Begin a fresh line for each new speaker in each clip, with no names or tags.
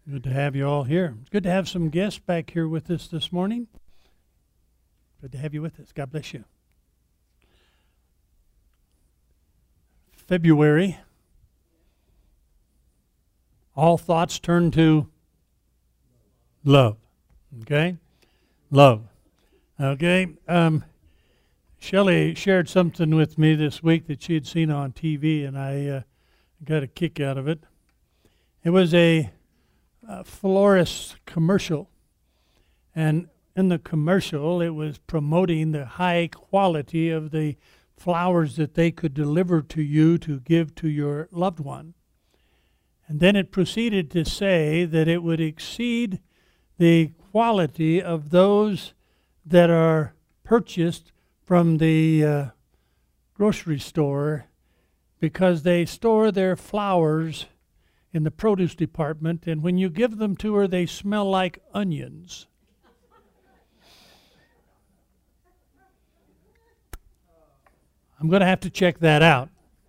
Good to have you all here. It's good to have some guests back here with us this morning. Good to have you with us. God bless you. February. All thoughts turn to love. Okay? Love. Okay? Shelley shared something with me this week that she had seen on TV, and I got a kick out of it. It was a florist commercial, and in the commercial it was promoting the high quality of the flowers that they could deliver to you to give to your loved one. And then it proceeded to say that it would exceed the quality of those that are purchased from the grocery store, because they store their flowers in the produce department, and when you give them to her, they smell like onions. I'm going to have to check that out.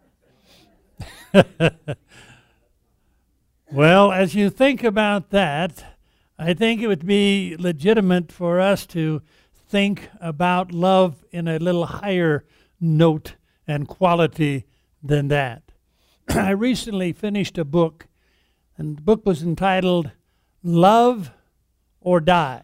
Well, as you think about that, I think it would be legitimate for us to think about love in a little higher note and quality than that. I recently finished a book, and the book was entitled Love or Die.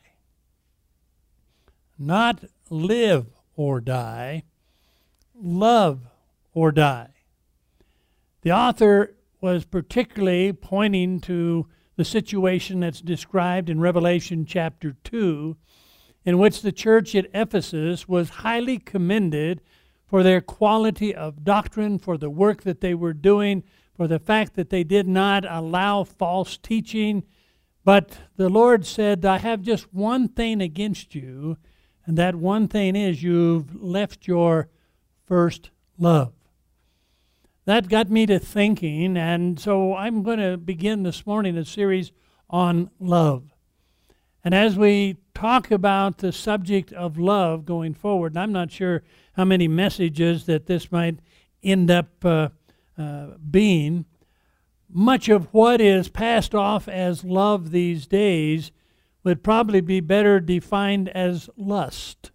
Not live or die, love or die. The author was particularly pointing to the situation that's described in Revelation chapter 2, in which the church at Ephesus was highly commended for their quality of doctrine, for the work that they were doing, for the fact that they did not allow false teaching. But the Lord said, I have just one thing against you, and that one thing is you've left your first love. That got me to thinking, and so I'm going to begin this morning a series on love. And as we talk about the subject of love going forward, and I'm not sure how many messages that this might end up being, much of what is passed off as love these days would probably be better defined as lust.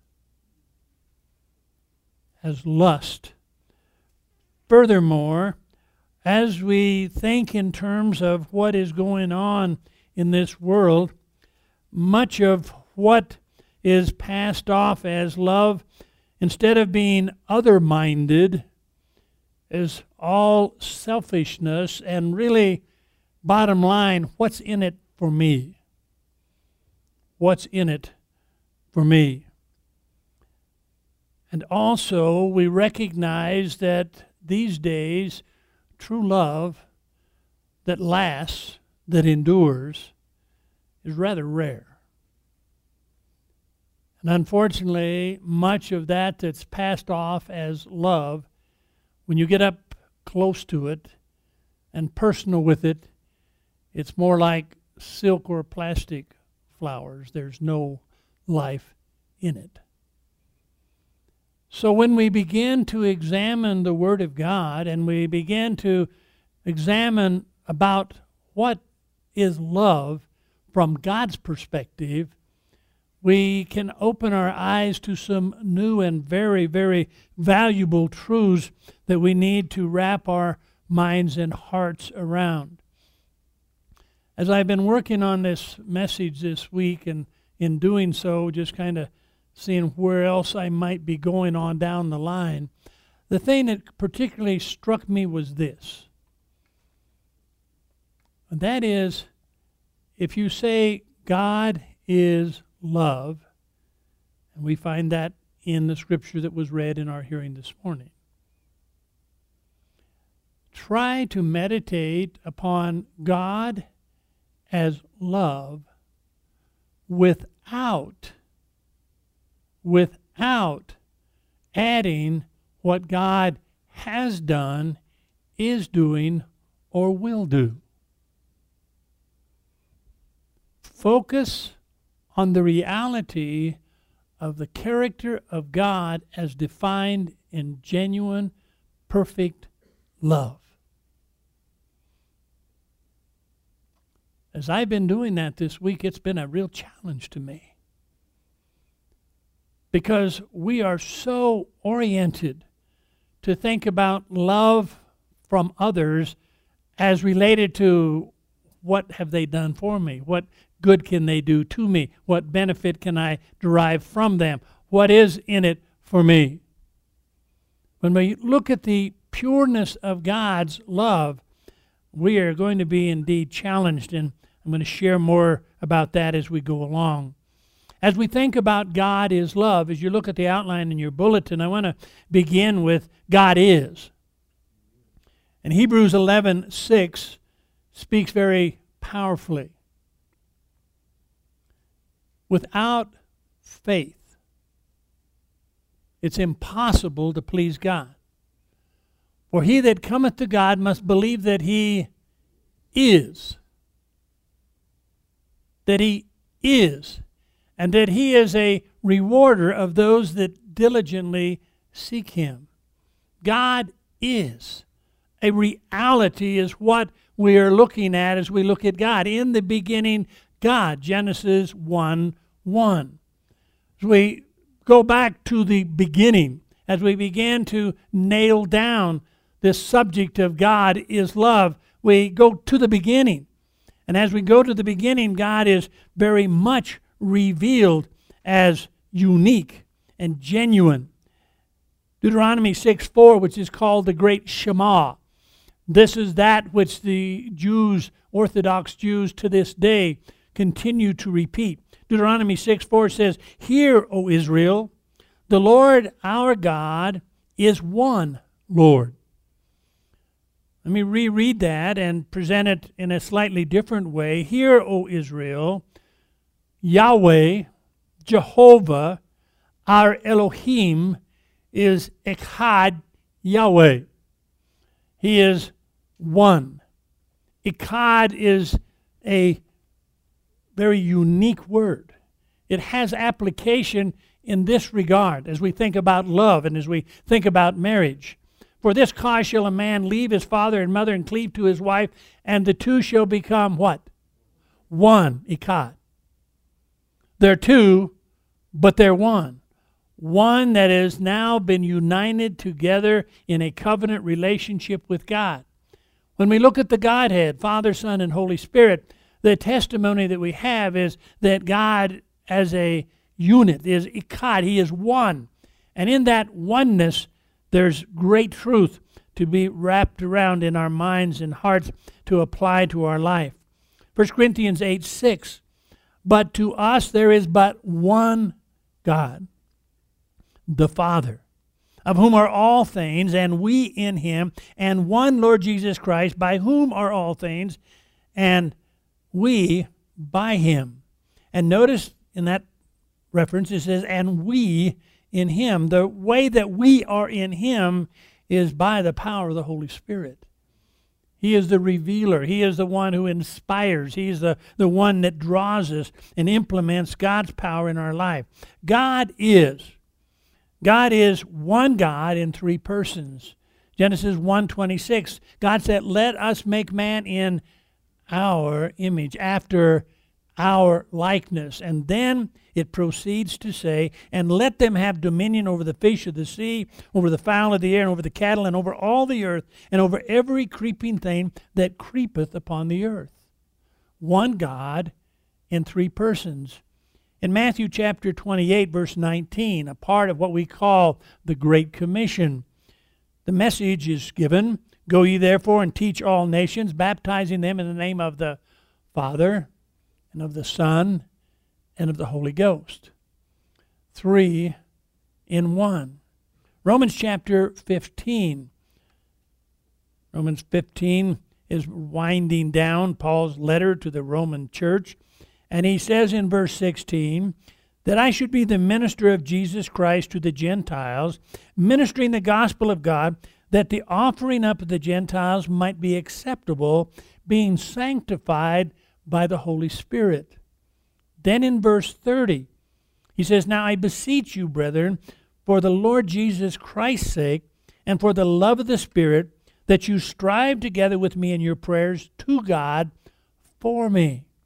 As lust. Furthermore, as we think in terms of what is going on in this world, much of what is passed off as love, instead of being other-minded, is all selfishness and really, bottom line, what's in it for me? What's in it for me? And also, we recognize that these days, true love that lasts, that endures, is rather rare. And unfortunately, much of that that's passed off as love, when you get up close to it and personal with it, it's more like silk or plastic flowers. There's no life in it. So when we begin to examine the Word of God and we begin to examine about what is love from God's perspective, we can open our eyes to some new and very, very valuable truths that we need to wrap our minds and hearts around. As I've been working on this message this week, and in doing so, just kind of seeing where else I might be going on down the line, the thing that particularly struck me was this. And that is, if you say God is love, and we find that in the scripture that was read in our hearing this morning, try to meditate upon God as love without adding what God has done, is doing, or will do. Focus on the reality of the character of God as defined in genuine, perfect love. As I've been doing that this week, it's been a real challenge to me. Because we are so oriented to think about love from others as related to what have they done for me? What good can they do to me? What benefit can I derive from them? What is in it for me? When we look at the pureness of God's love, we are going to be indeed challenged, and I'm going to share more about that as we go along. As we think about God is love, as you look at the outline in your bulletin, I want to begin with God is. And Hebrews 11:6 speaks very powerfully. Without faith, it's impossible to please God. For he that cometh to God must believe that he is. That he is. And that he is a rewarder of those that diligently seek him. God is. A reality is what we are looking at as we look at God. In the beginning, God. Genesis 1:1. As we go back to the beginning, as we begin to nail down this subject of God is love, we go to the beginning. And as we go to the beginning, God is very much revealed as unique and genuine. Deuteronomy 6:4, which is called the Great Shema. This is that which the Jews, Orthodox Jews to this day, continue to repeat. Deuteronomy 6:4 says, "Hear, O Israel, the Lord our God is one Lord." Let me reread that and present it in a slightly different way. "Hear, O Israel, Yahweh, Jehovah, our Elohim, is Echad Yahweh." He is one. Echad is a very unique word. It has application in this regard as we think about love and as we think about marriage. "For this cause shall a man leave his father and mother and cleave to his wife, and the two shall become" what? One, Echad. They're two, but they're one. One that has now been united together in a covenant relationship with God. When we look at the Godhead, Father, Son, and Holy Spirit, the testimony that we have is that God as a unit is Echad. He is one. And in that oneness, there's great truth to be wrapped around in our minds and hearts to apply to our life. 1 Corinthians 8:6. "But to us there is but one God, the Father, of whom are all things, and we in him, and one Lord Jesus Christ, by whom are all things, and we by him." And notice in that reference it says, "and we in him." The way that we are in him is by the power of the Holy Spirit. He is the revealer. He is the one who inspires. He is the one that draws us and implements God's power in our life. God is. God is one God in three persons. Genesis 1:26, God said, "Let us make man in our image, after our likeness." And then it proceeds to say, "And let them have dominion over the fish of the sea, over the fowl of the air, and over the cattle, and over all the earth, and over every creeping thing that creepeth upon the earth." One God in three persons. In Matthew chapter 28, verse 19, a part of what we call the Great Commission, the message is given, "Go ye therefore and teach all nations, baptizing them in the name of the Father, and of the Son, and of the Holy Ghost." Three in one. Romans chapter 15. Romans 15 is winding down Paul's letter to the Roman church. And he says in verse 16, "That I should be the minister of Jesus Christ to the Gentiles, ministering the gospel of God, that the offering up of the Gentiles might be acceptable, being sanctified by the Holy Spirit." Then in verse 30, he says, "Now I beseech you, brethren, for the Lord Jesus Christ's sake, and for the love of the Spirit, that you strive together with me in your prayers to God for me."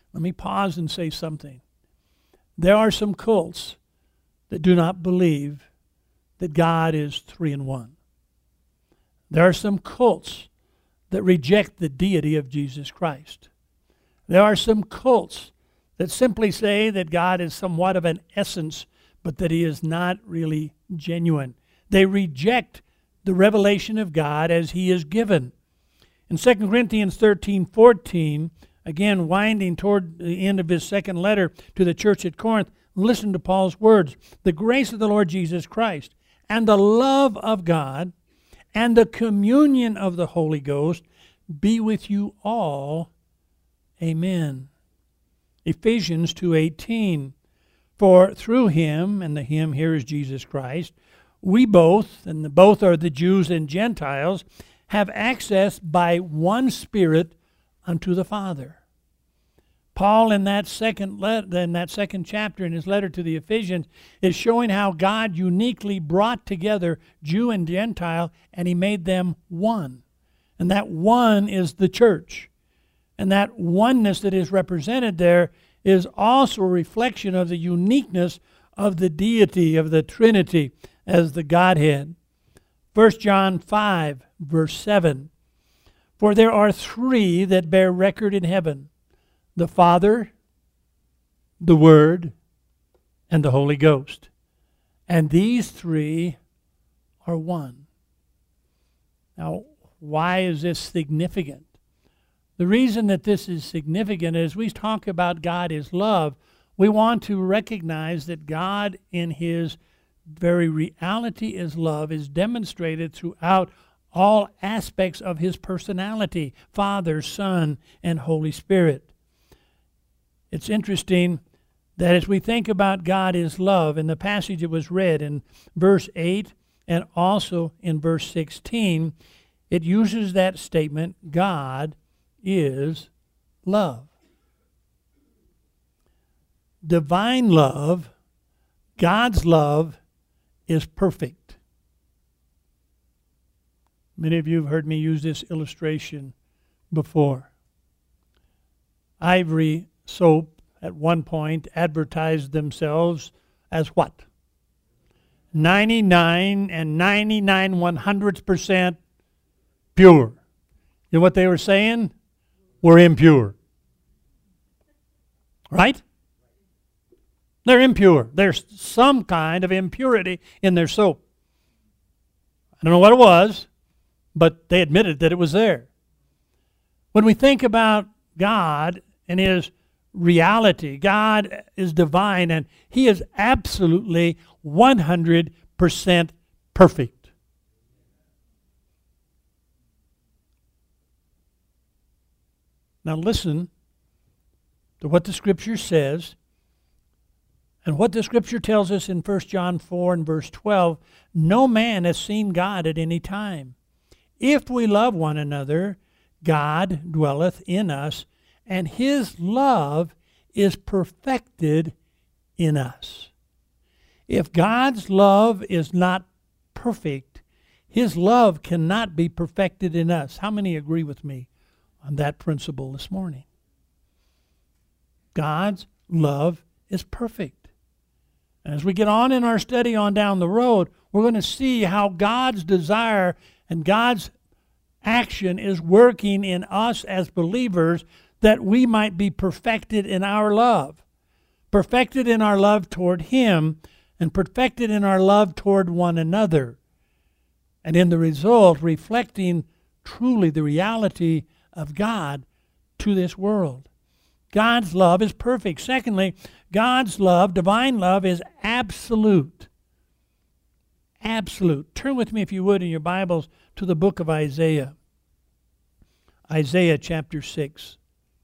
Let me pause and say something. There are some cults that do not believe that God is three in one. There are some cults that reject the deity of Jesus Christ. There are some cults that simply say that God is somewhat of an essence, but that he is not really genuine. They reject the revelation of God as he is given. In 2 Corinthians 13:14, again winding toward the end of his second letter to the church at Corinth, listen to Paul's words. The grace of the Lord Jesus Christ and the love of God and the communion of the Holy Ghost be with you all. Amen. Ephesians 2:18. For through him, and the him here is Jesus Christ, we both, and the both are the Jews and Gentiles, have access by one Spirit unto the Father. Paul in that second chapter in his letter to the Ephesians is showing how God uniquely brought together Jew and Gentile, and he made them one. And that one is the church. And that oneness that is represented there is also a reflection of the uniqueness of the deity of the Trinity as the Godhead. 1 John 5, verse 7. For there are three that bear record in heaven, the Father, the Word, and the Holy Ghost. And these three are one. Now, why is this significant? The reason that this is significant is we talk about God is love. We want to recognize that God in his very reality is love is demonstrated throughout all aspects of his personality, Father, Son, and Holy Spirit. It's interesting that as we think about God is love, in the passage that was read in verse 8 and also in verse 16, it uses that statement, God is love. Divine love, God's love, is perfect. Many of you have heard me use this illustration before. Ivory Soap at one point advertised themselves as what? 99 and 99/100% pure. You know what they were saying? We're impure. Right? They're impure. There's some kind of impurity in their soap. I don't know what it was, but they admitted that it was there. When we think about God and his reality, God is divine and he is absolutely 100% perfect. Now listen to what the Scripture says and what the Scripture tells us in 1 John 4 and verse 12. No man has seen God at any time. If we love one another, God dwelleth in us, and his love is perfected in us. If God's love is not perfect, his love cannot be perfected in us. How many agree with me on that principle this morning? God's love is perfect. And as we get on in our study on down the road, we're going to see how God's desire and God's action is working in us as believers that we might be perfected in our love. Perfected in our love toward him and perfected in our love toward one another. And in the result, reflecting truly the reality of God to this world. God's love is perfect. Secondly, God's love, divine love, is absolute. Absolute. Turn with me, if you would, in your Bibles to the book of Isaiah. Isaiah chapter 6.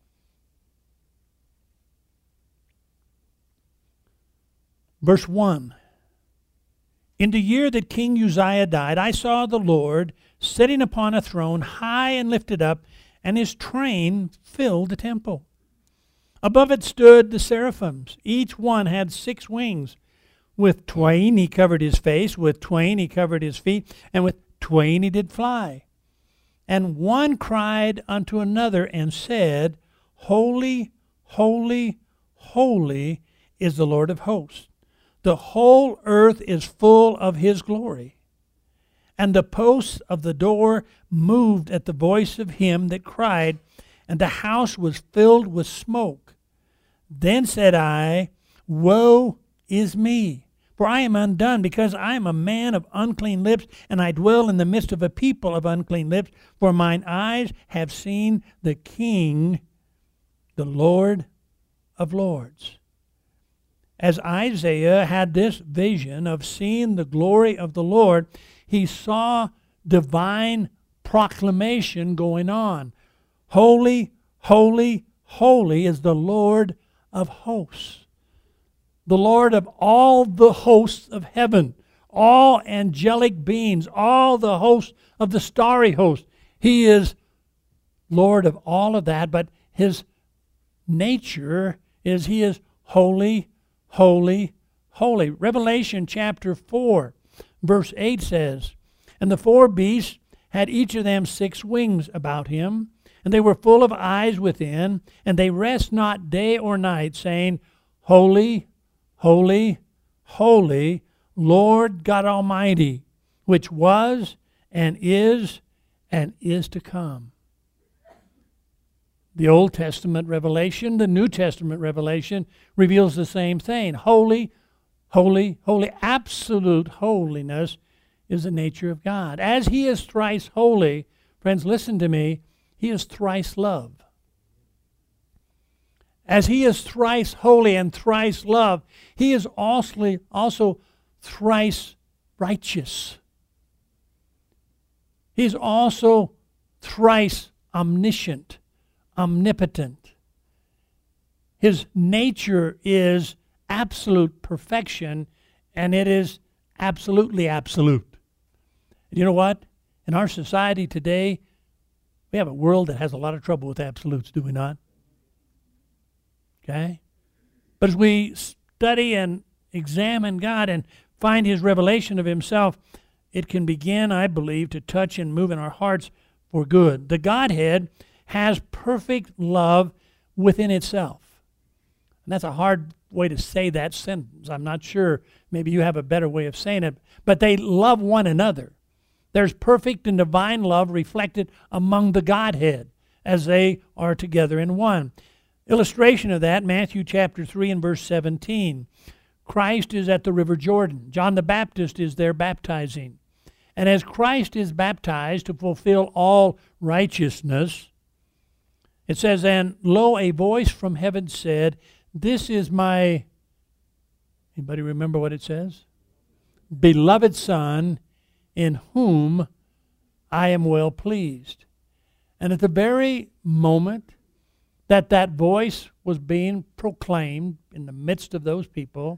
Verse 1. In the year that King Uzziah died, I saw the Lord sitting upon a throne, high and lifted up, and his train filled the temple. Above it stood the seraphims. Each one had 6 wings. With twain he covered his face, with twain he covered his feet, and with twain he did fly. And one cried unto another and said, Holy, Holy, holy is the Lord of hosts. The whole earth is full of his glory. And the posts of the door moved at the voice of him that cried, and the house was filled with smoke. Then said I, Woe is me, for I am undone, because I am a man of unclean lips, and I dwell in the midst of a people of unclean lips, for mine eyes have seen the King, the Lord of lords. As Isaiah had this vision of seeing the glory of the Lord, he saw divine proclamation going on. Holy, holy, holy is the Lord of hosts. The Lord of all the hosts of heaven, all angelic beings, all the hosts of the starry host. He is Lord of all of that, but his nature is he is holy, holy, holy. Revelation chapter 4, verse 8 says, And the four beasts had each of them 6 wings about him, and they were full of eyes within, and they rest not day or night, saying, Holy, holy, holy, Lord God Almighty, which was and is to come. The Old Testament revelation, the New Testament revelation reveals the same thing. Holy, holy, holy, absolute holiness is the nature of God. As he is thrice holy, friends, listen to me, he is thrice love. As he is thrice holy and thrice love, he is also thrice righteous. He's also thrice omniscient, omnipotent. His nature is absolute perfection, and it is absolutely absolute. And you know what? In our society today, we have a world that has a lot of trouble with absolutes, do we not? Okay? But as we study and examine God and find his revelation of himself, it can begin, I believe, to touch and move in our hearts for good. The Godhead has perfect love within itself. And that's a hard way to say that sentence. I'm not sure. Maybe you have a better way of saying it. But they love one another. There's perfect and divine love reflected among the Godhead as they are together in one. Illustration of that, Matthew chapter 3 and verse 17. Christ is at the river Jordan. John the Baptist is there baptizing. And as Christ is baptized to fulfill all righteousness, it says, And lo, a voice from heaven said, This is my, anybody remember what it says? Beloved Son, in whom I am well pleased. And at the very moment that that voice was being proclaimed in the midst of those people,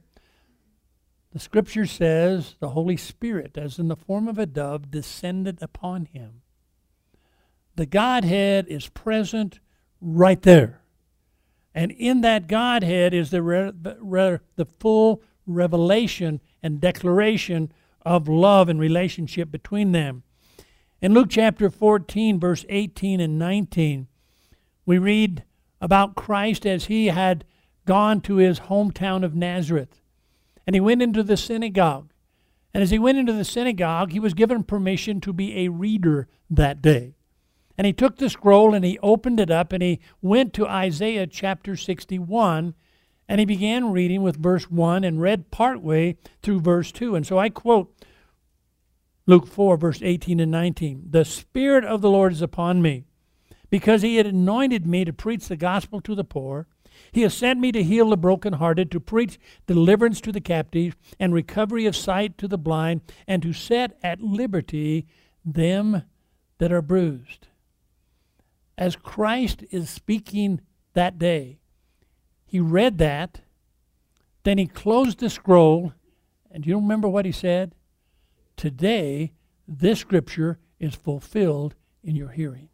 the Scripture says the Holy Spirit, as in the form of a dove, descended upon him. The Godhead is present right there. And in that Godhead is the full revelation and declaration of love and relationship between them. In Luke chapter 14, verse 18 and 19, we read about Christ as he had gone to his hometown of Nazareth. And he went into the synagogue. And as he went into the synagogue, he was given permission to be a reader that day. And he took the scroll and he opened it up and he went to Isaiah chapter 61 and he began reading with verse 1 and read partway through verse 2. And so I quote Luke 4, verse 18 and 19. The Spirit of the Lord is upon me, because he had anointed me to preach the gospel to the poor. He has sent me to heal the brokenhearted, to preach deliverance to the captives, and recovery of sight to the blind, and to set at liberty them that are bruised. As Christ is speaking that day, he read that, then he closed the scroll, and you remember what he said? Today, this scripture is fulfilled in your hearing.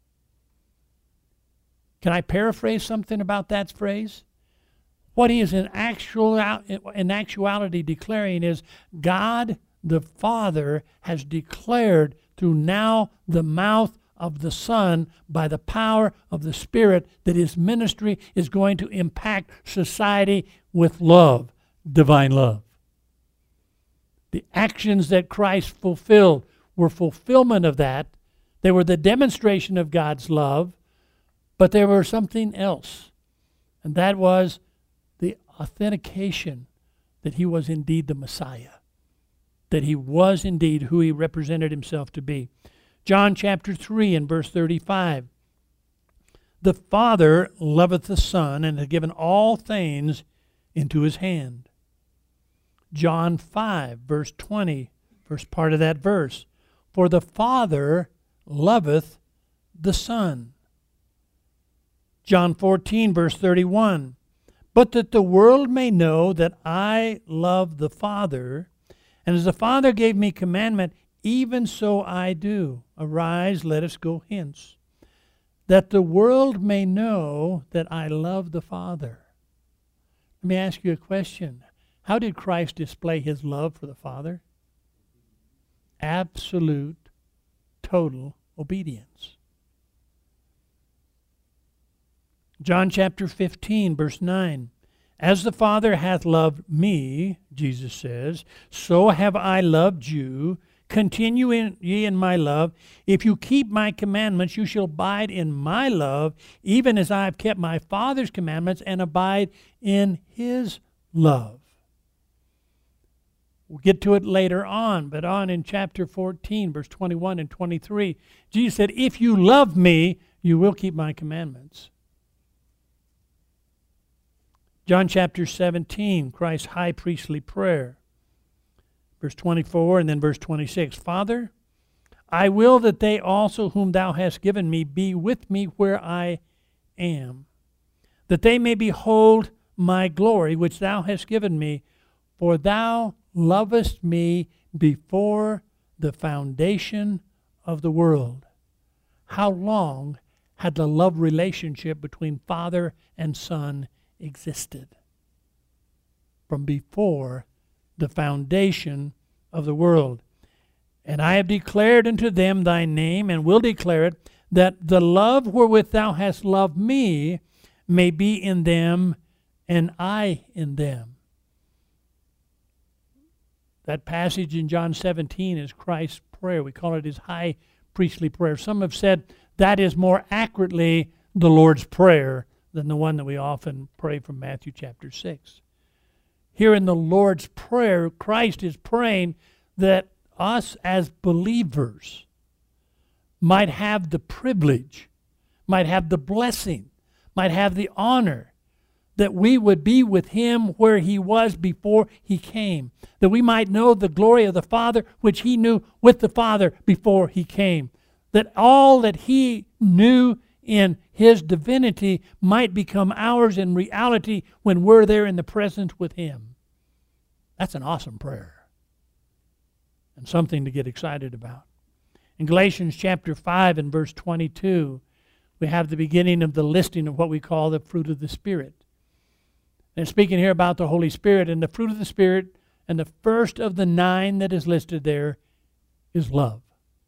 Can I paraphrase something about that phrase? What he is in actuality declaring is God the Father has declared through now the mouth of the Son by the power of the Spirit, that his ministry is going to impact society with love, divine love. The actions that Christ fulfilled were fulfillment of that. They were the demonstration of God's love, but there was something else, and that was the authentication that he was indeed the Messiah, that he was indeed who he represented himself to be. John chapter 3 and verse 35. The Father loveth the Son, and hath given all things into his hand. John 5 verse 20, first part of that verse. For the Father loveth the Son. John 14 verse 31. But that the world may know that I love the Father, and as the Father gave me commandment, even so I do. Arise, let us go hence. That the world may know that I love the Father. Let me ask you a question. How did Christ display his love for the Father? Absolute, total obedience. John chapter 15, verse 9. As the Father hath loved me, Jesus says, so have I loved you. Continue ye in my love. If you keep my commandments, you shall abide in my love, even as I have kept my Father's commandments and abide in his love. We'll get to it later on, but on in chapter 14, verse 21 and 23, Jesus said, if you love me, you will keep my commandments. John chapter 17, Christ's high priestly prayer. Verse 24 and then verse 26. Father, I will that they also whom thou hast given me be with me where I am, that they may behold my glory which thou hast given me, for thou lovest me before the foundation of the world. How long had the love relationship between Father and Son existed? From before the foundation of the world. And I have declared unto them thy name, and will declare it, that the love wherewith thou hast loved me may be in them, and I in them. That passage in John 17 is Christ's prayer. We call it his high priestly prayer. Some have said that is more accurately the Lord's Prayer than the one that we often pray from Matthew chapter 6. Here in the Lord's Prayer, Christ is praying that us as believers might have the privilege, might have the blessing, might have the honor that we would be with him where he was before he came, that we might know the glory of the Father which he knew with the Father before he came, that all that he knew in his divinity might become ours in reality when we're there in the presence with him. That's an awesome prayer and something to get excited about. In Galatians chapter 5 and verse 22, we have the beginning of the listing of what we call the fruit of the Spirit. And speaking here about the Holy Spirit, and the fruit of the Spirit, and the first of the 9 that is listed there is love.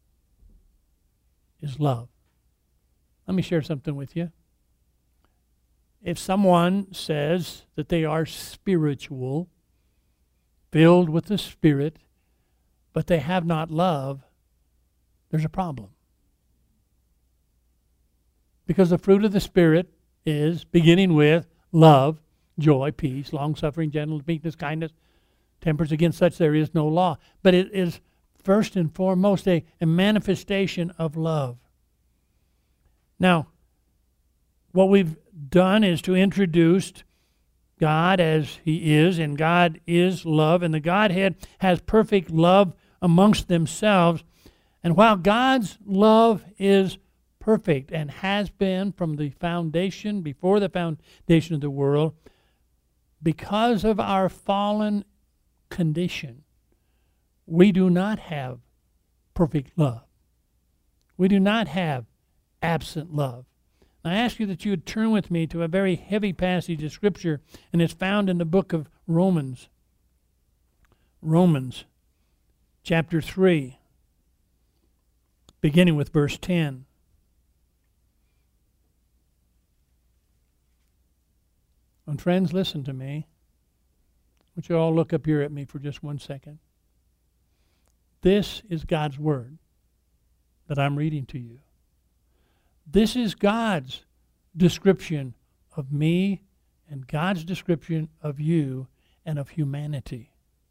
Is love. Let me share something with you. If someone says that they are spiritual, filled with the Spirit, but they have not love, there's a problem. Because the fruit of the Spirit is beginning with love, joy, peace, long-suffering, gentleness, meekness, kindness, temperance. Against such there is no law. But it is first and foremost a manifestation of love. Now, what we've done is to introduce God as he is, and God is love, and the Godhead has perfect love amongst themselves. And while God's love is perfect and has been from the foundation, before the foundation of the world, because of our fallen condition, we do not have perfect love. We do not have absent love. I ask you that you would turn with me to a very heavy passage of Scripture, and it's found in the book of Romans. Romans chapter 3, beginning with verse 10. And friends, listen to me. I want you all look up here at me for just 1 second. This is God's Word that I'm reading to you. This is God's description of me and God's description of you and of humanity.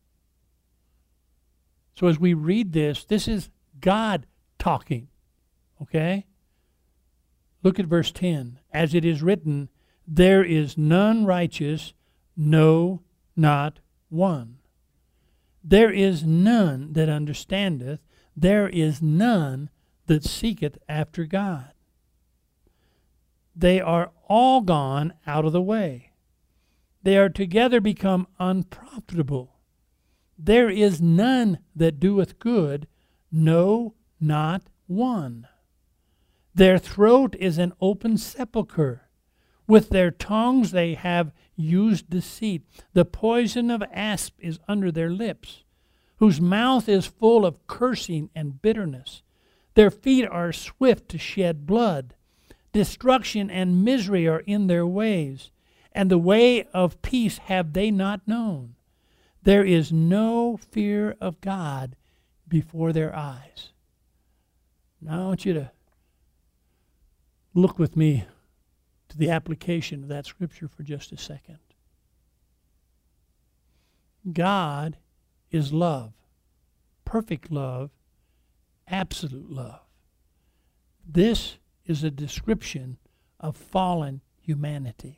So as we read this, this is God talking. Okay? Look at verse 10. As it is written, there is none righteous, no, not one. There is none that understandeth, there is none that seeketh after God. They are all gone out of the way. They are together become unprofitable. There is none that doeth good, no, not one. Their throat is an open sepulchre. With their tongues they have used deceit. The poison of asp is under their lips, whose mouth is full of cursing and bitterness. Their feet are swift to shed blood. Destruction and misery are in their ways, and the way of peace have they not known. There is no fear of God before their eyes. Now I want you to look with me to the application of that scripture for just a second. God is love, perfect love, absolute love. This is a description of fallen humanity.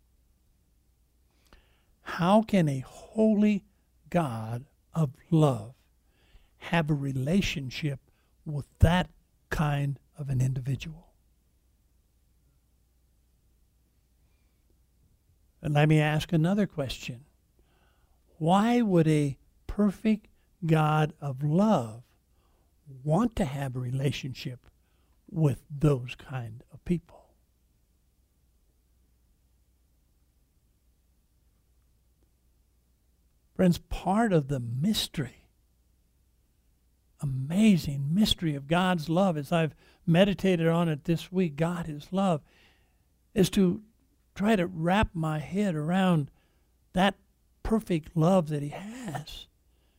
How can a holy God of love have a relationship with that kind of an individual? And let me ask another question. Why would a perfect God of love want to have a relationship with those kind of people? Friends, part of the mystery, amazing mystery of God's love, as I've meditated on it this week, God is love, is to try to wrap my head around that perfect love that He has.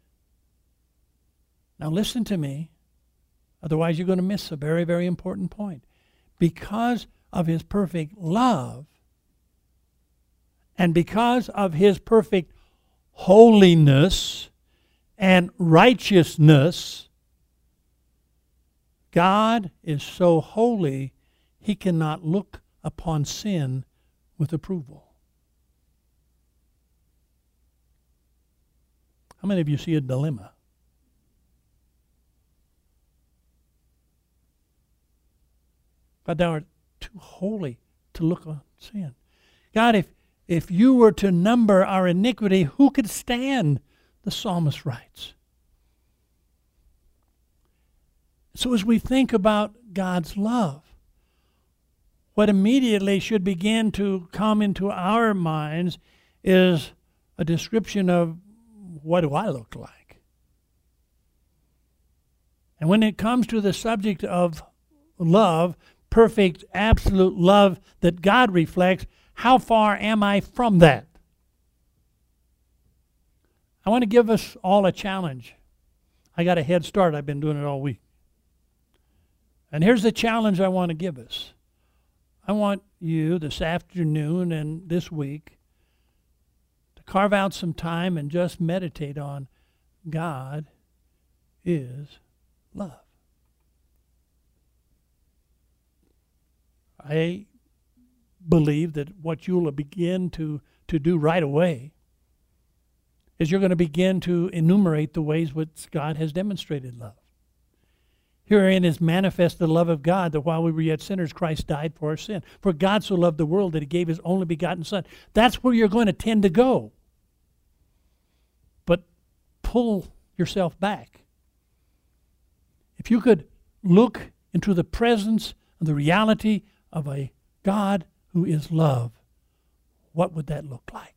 Now listen to me, otherwise you're going to miss a very, very important point. Because of His perfect love, and because of His perfect holiness and righteousness, God is so holy He cannot look upon sin with approval. How many of you see a dilemma? God, thou art too holy to look on sin. God, if you were to number our iniquity, who could stand? The psalmist writes. So as we think about God's love, what immediately should begin to come into our minds is a description of, what do I look like? And when it comes to the subject of love, perfect, absolute love that God reflects, how far am I from that? I want to give us all a challenge. I got a head start. I've been doing it all week. And here's the challenge I want to give us. I want you this afternoon and this week to carve out some time and just meditate on God is love. I believe that what you'll begin to do right away is you're going to begin to enumerate the ways which God has demonstrated love. Herein is manifest the love of God, that while we were yet sinners, Christ died for our sin. For God so loved the world that He gave His only begotten Son. That's where you're going to tend to go. But pull yourself back. If you could look into the presence and the reality of a God who is love, what would that look like?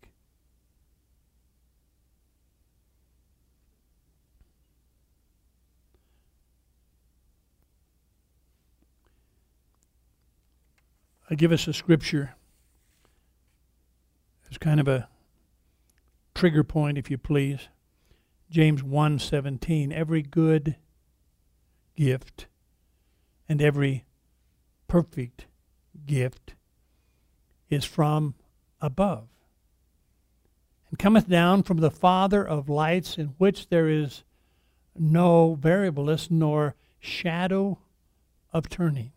I give us a scripture It's kind of a trigger point, if you please. James 1:17, every good gift and every perfect gift is from above, and cometh down from the Father of lights, in which there is no variableness nor shadow of turning.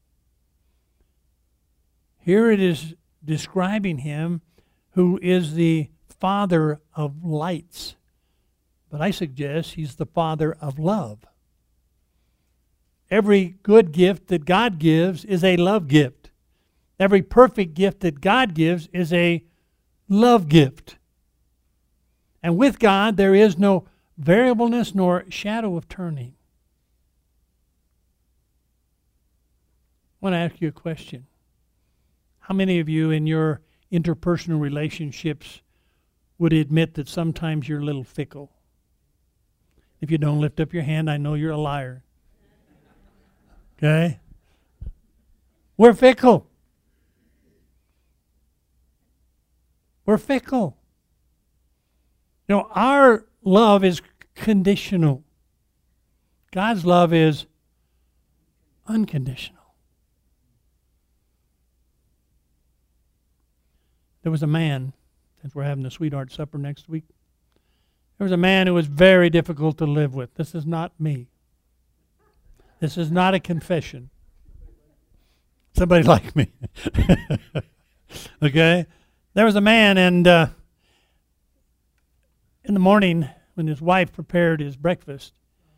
Here it is describing him who is the Father of lights. But I suggest he's the Father of love. Every good gift that God gives is a love gift. Every perfect gift that God gives is a love gift. And with God there is no variableness nor shadow of turning. I want to ask you a question. How many of you in your interpersonal relationships would admit that sometimes you're a little fickle? If you don't lift up your hand, I know you're a liar. Okay? We're fickle. We're fickle. You know, our love is conditional. God's love is unconditional. There was a man, since we're having the sweetheart supper next week, there was a man who was very difficult to live with. This is not me. This is not a confession. Somebody like me. Okay? There was a man, and in the morning, when his wife prepared his breakfast,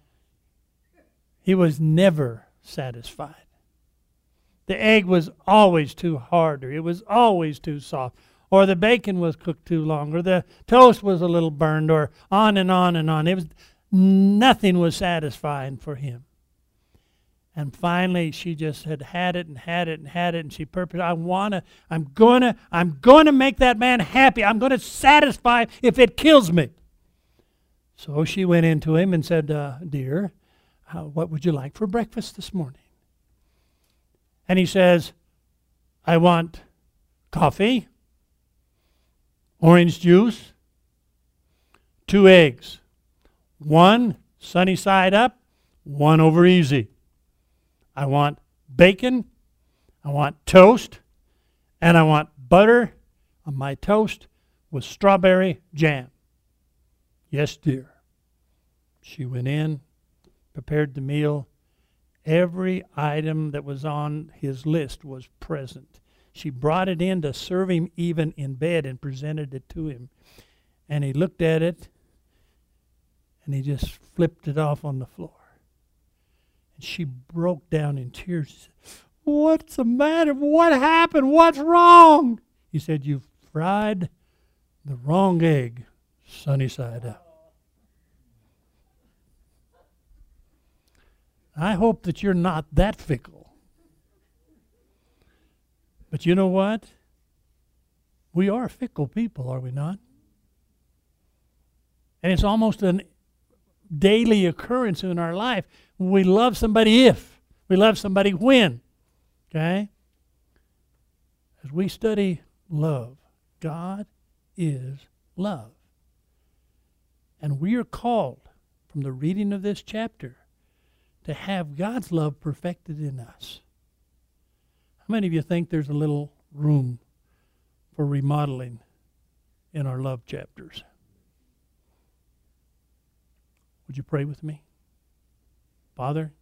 he was never satisfied. The egg was always too hard, or it was always too soft, or the bacon was cooked too long, or the toast was a little burned, or on and on and on. Nothing was satisfying for him. And finally, she just had it and had it and had it, and she purposed, I'm gonna make that man happy. I'm gonna satisfy if it kills me. So she went into him and said, dear, what would you like for breakfast this morning? And he says, I want coffee, orange juice, 2 eggs, 1 sunny side up, 1 over easy. I want bacon, I want toast, and I want butter on my toast with strawberry jam. Yes, dear. She went in, prepared the meal. Every item that was on his list was present. She brought it in to serve him even in bed and presented it to him. And he looked at it, and he just flipped it off on the floor. And she broke down in tears. She said, what's the matter? What happened? What's wrong? He said, you fried the wrong egg sunny side up. I hope that you're not that fickle. But you know what? We are fickle people, are we not? And it's almost a daily occurrence in our life. We love somebody if. We love somebody when. Okay? As we study love, God is love. And we are called from the reading of this chapter to have God's love perfected in us. How many of you think there's a little room for remodeling in our love chapters? Would you pray with me? Father,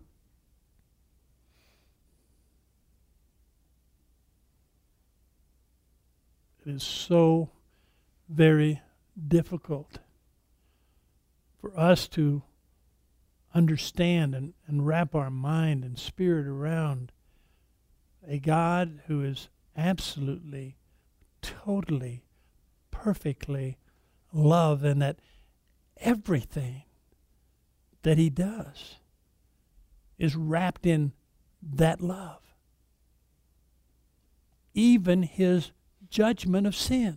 it is so very difficult for us to understand and wrap our mind and spirit around a God who is absolutely, totally, perfectly love, and that everything that he does is wrapped in that love. Even his judgment of sin.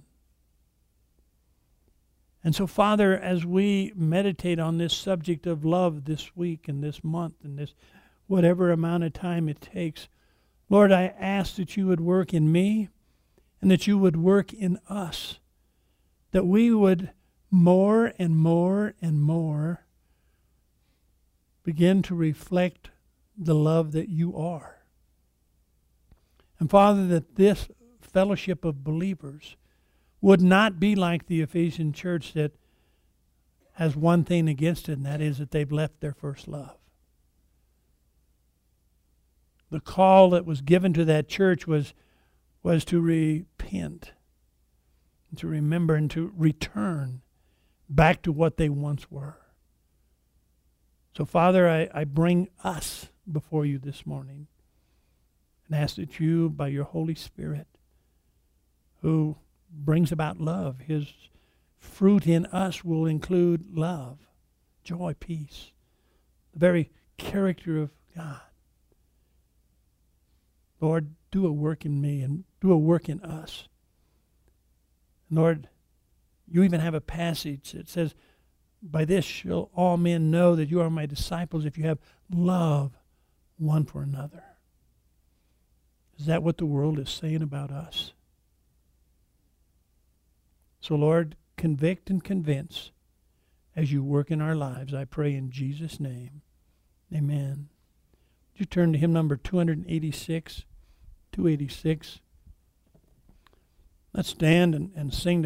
And so, Father, as we meditate on this subject of love this week and this month and this whatever amount of time it takes, Lord, I ask that you would work in me and that you would work in us, that we would more and more and more begin to reflect the love that you are. And Father, that this fellowship of believers would not be like the Ephesian church that has one thing against it, and that is that they've left their first love. The call that was given to that church was to repent, and to remember, and to return back to what they once were. So, Father, I bring us before you this morning and ask that you, by your Holy Spirit, who brings about love, his fruit in us will include love, joy, peace, the very character of God. Lord, do a work in me and do a work in us. Lord, you even have a passage that says, by this shall all men know that you are my disciples if you have love one for another. Is that what the world is saying about us? So, Lord, convict and convince as you work in our lives. I pray in Jesus' name. Amen. Would you turn to hymn number 286? 286. Let's stand and sing together.